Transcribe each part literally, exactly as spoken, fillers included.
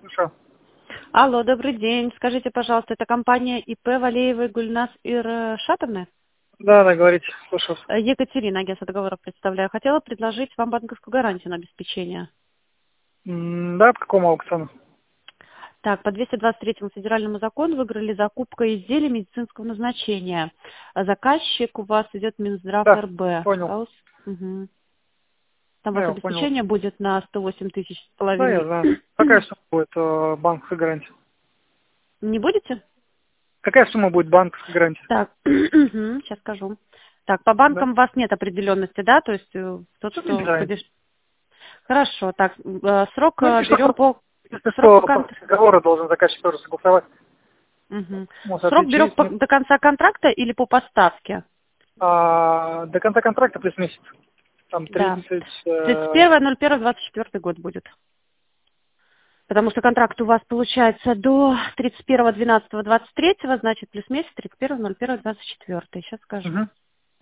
Хорошо. Алло, добрый день. Скажите, пожалуйста, это компания ИП Валеевой Гульнас Иршатовна? Да, да, говорите, слушаю. Э, Екатерина, агентство договоров представляю. Хотела предложить вам банковскую гарантию на обеспечение. М, Да, по какому аукциону? Так, по двести двадцать третьему федеральному закону выиграли закупка изделий медицинского назначения. А заказчик у вас идет Минздрав Да, РБ. понял. Хаус. Мгм. Там у Да, вас я понял. обеспечение будет на сто восемь тысяч с Да, я половиной. знаю. Какая сумма будет э, банковской гарантии? Не будете? Какая сумма будет банковской гарантии? Так, сейчас скажу. Так, по Да. банкам у вас нет определенности, да? То есть э, тот, Что не что знаю. подеш- Хорошо, так, э, срок Ну, э, если что, берем по... если Срок что, по по контракту. договору должен заказчик тоже согласовать. Срок Ну, соответственно, берем через по- месяц. до конца контракта или по поставке? А, до конца контракта плюс месяц. Там Да. тридцать. тридцать э, первое ноль первое двадцать четвёртый год будет. Потому что контракт у вас получается до тридцать первого двенадцатого двадцать третьего, значит, плюс месяц тридцать первое ноль первое двадцать четвёртый. Сейчас скажу. мгм.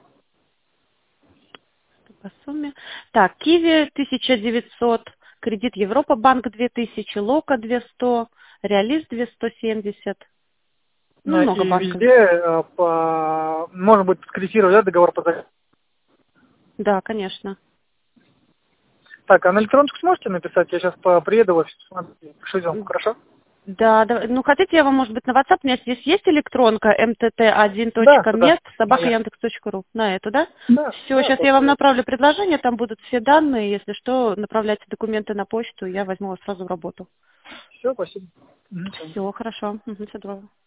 По сумме. Так, Киви тысяча девятьсот, кредит Европа Банк две тысячи, Лока двести, Реалист двести семьдесят. Ну, А, много И банков. везде э, по... можно будет подкорректировать, да, договор по заказу. Да, конечно. Так, а на электроночку сможете написать? Я сейчас приеду в офис, пишу вам, хорошо? Да, да, ну хотите, я вам, может быть, на WhatsApp, у меня здесь есть электронка эм тэ тэ один Да, точка да, мет собака моя. яндекс точка ру. На эту, да? Да, Все, да, сейчас я вам просто. направлю предложение, там будут все данные, если что, направляйте документы на почту, я возьму вас сразу в работу. Все, спасибо. Мгм, всё. Все, хорошо. Угу, всего доброго.